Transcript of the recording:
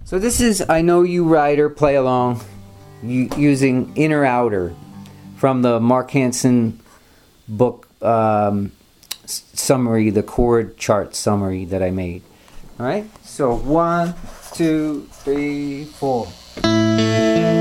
So this is I Know You Rider Play Along using Inner Outer from the Mark Hansen book summary, the chord chart summary that I made. Alright, so 1, 2, 3, 4.